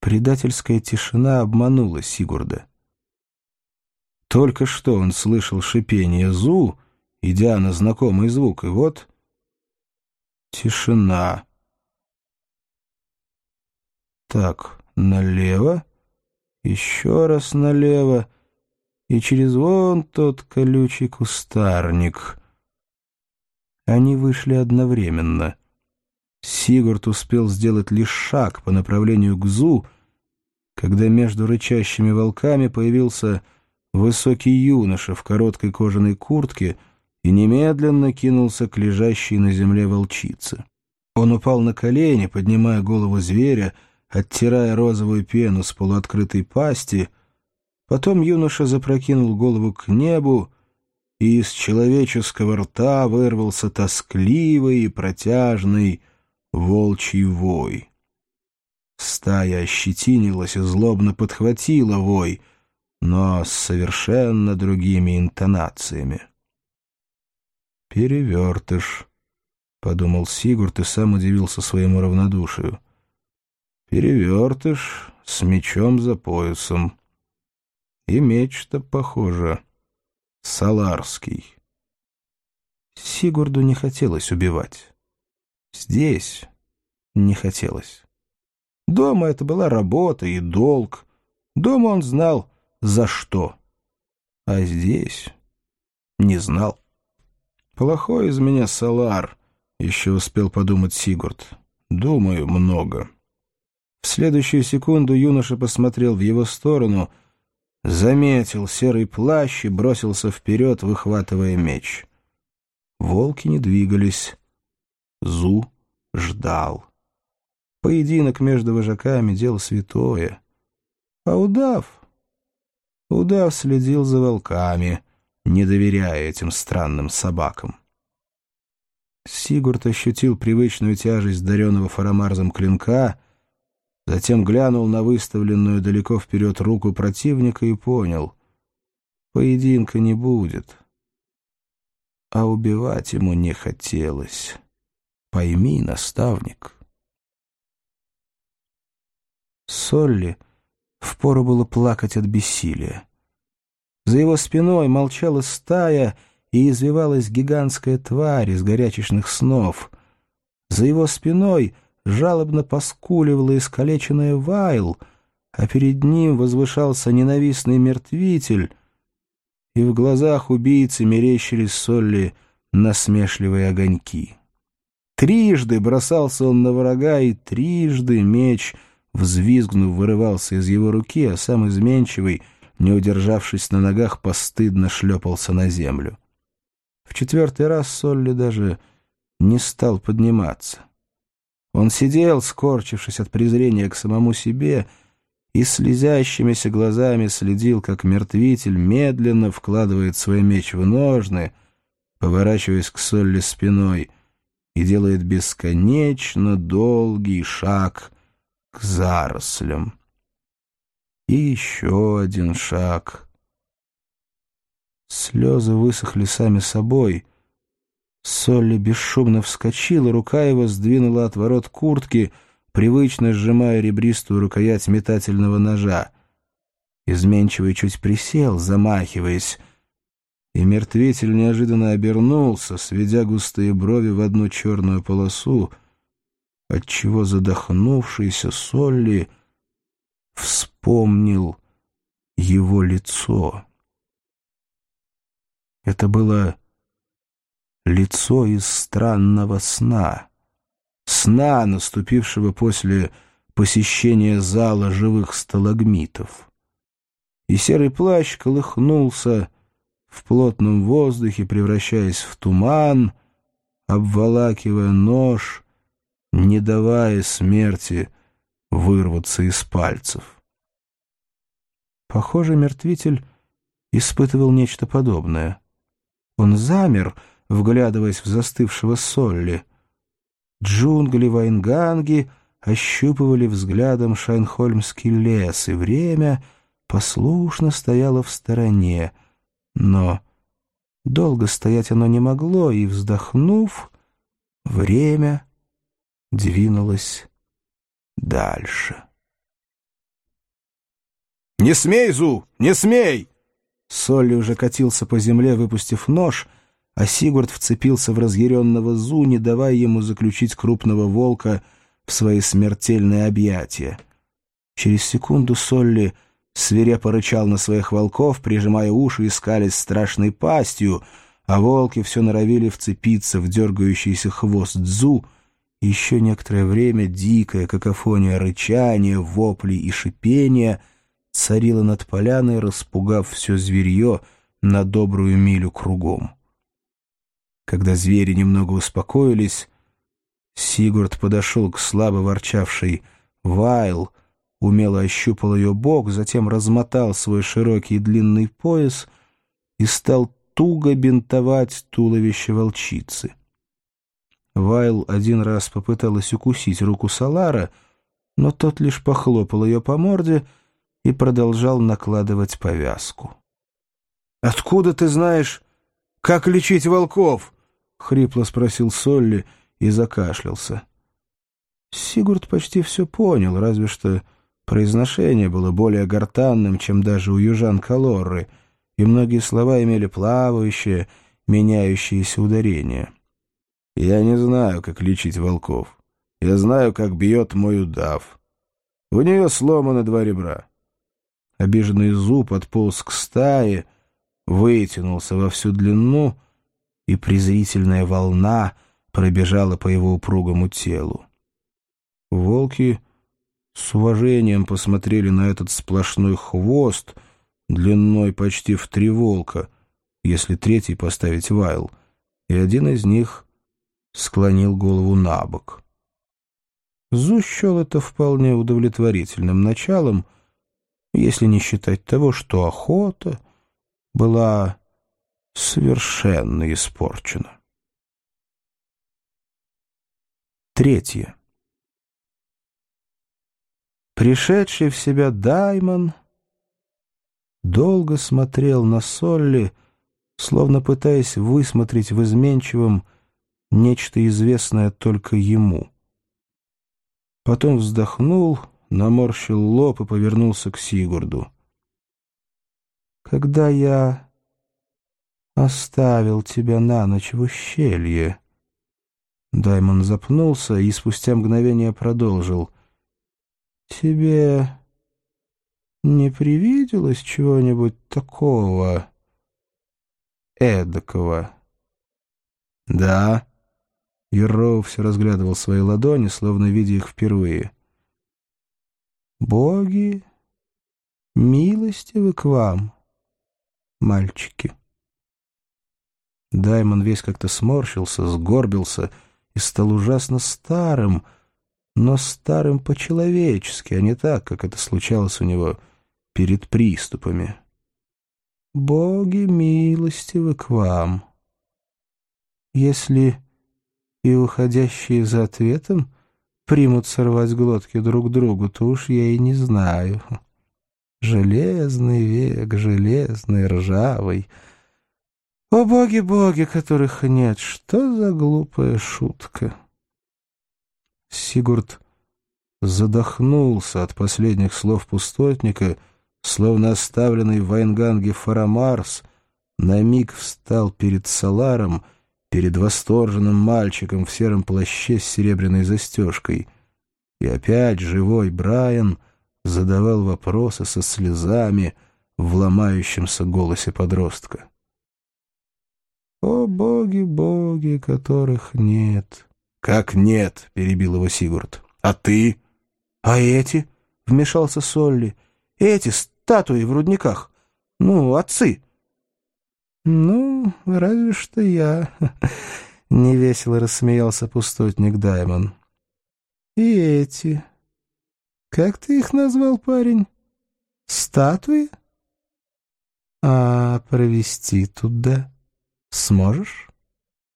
Предательская тишина обманула Сигурда. Только что он слышал шипение Зу, идя на знакомый звук, и вот тишина. Так, налево, еще раз налево, и через вон тот колючий кустарник. Они вышли одновременно. Сигурд успел сделать лишь шаг по направлению к Зу, когда между рычащими волками появился высокий юноша в короткой кожаной куртке и немедленно кинулся к лежащей на земле волчице. Он упал на колени, поднимая голову зверя, оттирая розовую пену с полуоткрытой пасти. Потом юноша запрокинул голову к небу, и из человеческого рта вырвался тоскливый и протяжный волчий вой. Стая ощетинилась и злобно подхватила вой, но с совершенно другими интонациями. «Перевертыш», — подумал Сигурд и сам удивился своему равнодушию. «Перевертыш с мечом за поясом. И меч-то, похоже, саларский». Сигурду не хотелось убивать. Здесь не хотелось. Дома это была работа и долг. Дома он знал, за что. А здесь не знал. «Плохой из меня салар», — еще успел подумать Сигурд. «Думаю много». В следующую секунду юноша посмотрел в его сторону, заметил серый плащ и бросился вперед, выхватывая меч. Волки не двигались. Зу ждал. Поединок между вожаками — дело святое. А удав следил за волками, не доверяя этим странным собакам. Сигурд ощутил привычную тяжесть даренного Фарамарзом клинка, затем глянул на выставленную далеко вперед руку противника и понял — поединка не будет. А убивать ему не хотелось. Пойми, наставник. Солли впору было плакать от бессилия. За его спиной молчала стая, и извивалась гигантская тварь из горячечных снов. За его спиной жалобно поскуливала искалеченная Вайл, а перед ним возвышался ненавистный мертвитель, и в глазах убийцы мерещились Солли насмешливые огоньки. Трижды бросался он на врага, и трижды меч, взвизгнув, вырывался из его руки, а сам изменчивый, не удержавшись на ногах, постыдно шлепался на землю. В четвертый раз Солли даже не стал подниматься. Он сидел, скорчившись от презрения к самому себе, и слезящимися глазами следил, как мертвитель медленно вкладывает свой меч в ножны, поворачиваясь к Солли спиной, и делает бесконечно долгий шаг к зарослям. И еще один шаг. Слезы высохли сами собой. Солли бесшумно вскочила, рука его сдвинула отворот куртки, привычно сжимая ребристую рукоять метательного ножа. Изменчивый чуть присел, замахиваясь, и мертвитель неожиданно обернулся, сведя густые брови в одну черную полосу, отчего задохнувшийся Солли вспомнил его лицо. Это было лицо из странного сна, наступившего после посещения зала живых сталагмитов. И серый плащ колыхнулся в плотном воздухе, превращаясь в туман, обволакивая нож, не давая смерти вырваться из пальцев. Похоже, мертвитель испытывал нечто подобное. Он замер, вглядываясь в застывшего Солли. Джунгли Вайнганги ощупывали взглядом Шайнхольмский лес, и время послушно стояло в стороне. Но долго стоять оно не могло, и, вздохнув, время двинулось дальше. «Не смей, Зу! Не смей!» Солли уже катился по земле, выпустив нож, а Сигурд вцепился в разъяренного Зу, не давая ему заключить крупного волка в свои смертельные объятия. Через секунду Солли свирепо рычал на своих волков, прижимая уши и скалясь страшной пастью, а волки все норовили вцепиться в дергающийся хвост Дзу. Еще некоторое время дикая какофония рычания, воплей и шипения царила над поляной, распугав все зверье на добрую милю кругом. Когда звери немного успокоились, Сигурд подошел к слабо ворчавшей Вайл, умело ощупал ее бок, затем размотал свой широкий длинный пояс и стал туго бинтовать туловище волчицы. Вайл один раз попыталась укусить руку Салара, но тот лишь похлопал ее по морде и продолжал накладывать повязку. «Откуда ты знаешь, как лечить волков?» — хрипло спросил Солли и закашлялся. Сигурд почти все понял, разве что произношение было более гортанным, чем даже у южан Калорры, и многие слова имели плавающее, меняющееся ударение. «Я не знаю, как лечить волков. Я знаю, как бьет мой удав. У нее сломаны 2 ребра». Обиженный Зу подполз к стае, вытянулся во всю длину, и презрительная волна пробежала по его упругому телу. Волки с уважением посмотрели на этот сплошной хвост длиной почти в 3 волка, если третий поставить Вайл, и один из них склонил голову на бок. Зу счел это вполне удовлетворительным началом, если не считать того, что охота была совершенно испорчена. 3. Пришедший в себя Даймон долго смотрел на Солли, словно пытаясь высмотреть в изменчивом нечто известное только ему. Потом вздохнул, наморщил лоб и повернулся к Сигурду. «Когда я оставил тебя на ночь в ущелье...» Даймон запнулся и спустя мгновение продолжил. «Тебе не привиделось чего-нибудь такого эдакого?» «Да». Ярроу все разглядывал свои ладони, словно видя их впервые. «Боги милостивы к вам, мальчики». Даймон весь как-то сморщился, сгорбился и стал ужасно старым, но старым по-человечески, а не так, как это случалось у него перед приступами. «Боги милостивы к вам. Если и уходящие за ответом примут сорвать глотки друг другу, то уж я и не знаю. Железный век, железный, ржавый. О, боги, которых нет, что за глупая шутка!» Сигурд задохнулся от последних слов пустотника, словно оставленный в Вайнганге Фарамарс, на миг встал перед Саларом, перед восторженным мальчиком в сером плаще с серебряной застежкой. И опять живой Брайан задавал вопросы со слезами в ломающемся голосе подростка. «О, боги, которых нет!» «Как нет?» — перебил его Сигурд. «А ты?» «А эти?» — вмешался Солли. «Эти статуи в рудниках. Ну, отцы». «Ну, разве что я», — невесело рассмеялся пустотник Даймон. «И эти. Как ты их назвал, парень? Статуи? А провести туда сможешь?»